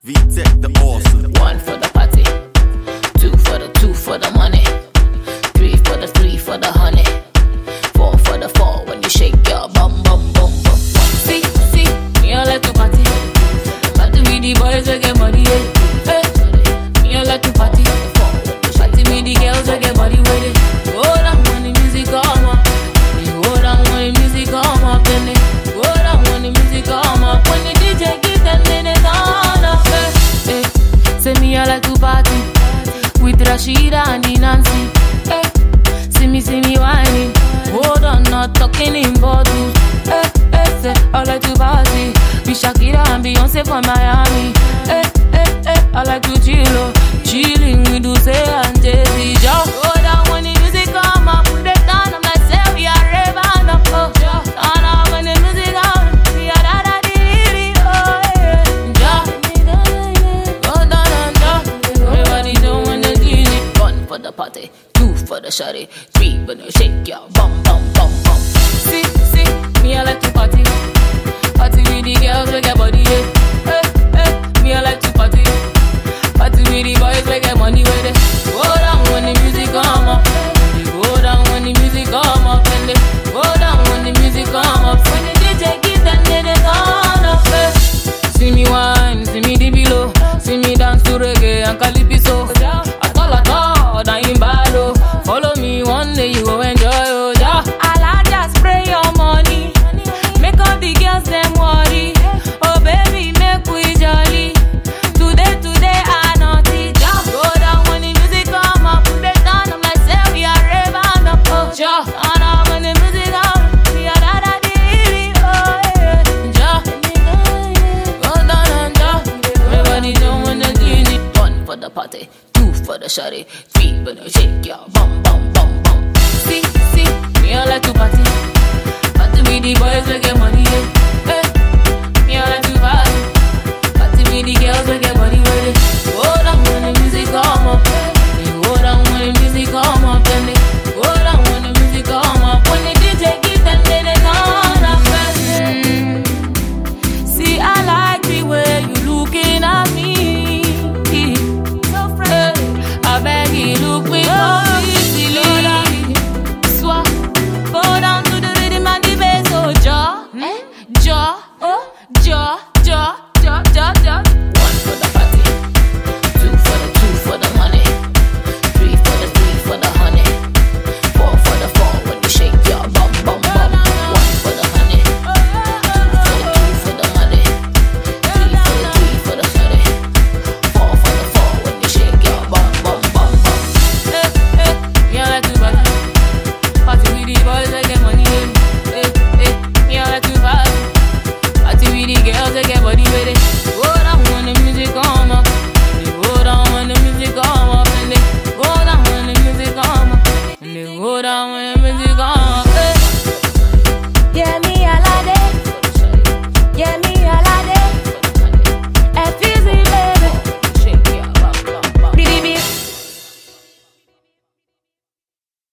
V-Tech the awesome. 1 for the party, 2 for the money, 3 for the honey, 4 for the 4 when you shake your bum bum bum bum. See, me I like to party. Party with the boys that get money, hey. Me I like to party. Party with the girls that get body with it. Go down when the music come up. Go down when the music come up. Then they go down when the music come up. When the DJ give them, then they turn up. Hey. Say me I like to party with Rashida and the Nancy. Hey. See me whining. Hold on, not talking in bottles. Say I like to party with Shakira and Beyonce from Miami. I like to chilling with Uze and Jay-Z. Just go down when the music come up. Put it down, I'm like, say we are raving up. Turn up when the music come. We are da-da-dee-dee, oh yeah. Just go down and just everybody doing the DJ. 1 for the party, 2 for the shawty, 3 when you shake your bum bum bum bum. See, me I like to party. Party with the girls we get body, yeah. Me I like to party. Party with the boys we get money with it. Go down when the music come up. They go down when the music come up. And they go down when the music come up. When the DJ give them, they turn up. See me wine, see me the below. See me dance to reggae and calypso. At all, that ain't bad, oh. Follow me one day, you go enjoy, oh, yeah. I'll just spray your money. Make all the girls them worry. Oh, baby, make we jolly. Today, I naughty. Just go down when the music come up. Put it down, I'm like, say we are raving up, oh. Just turn up when the music come. We are da-da-dee-dee, oh, yeah. Just go down and just everybody doing the DJ. 1 for the party, 2 for the shawty, 3 when you shake your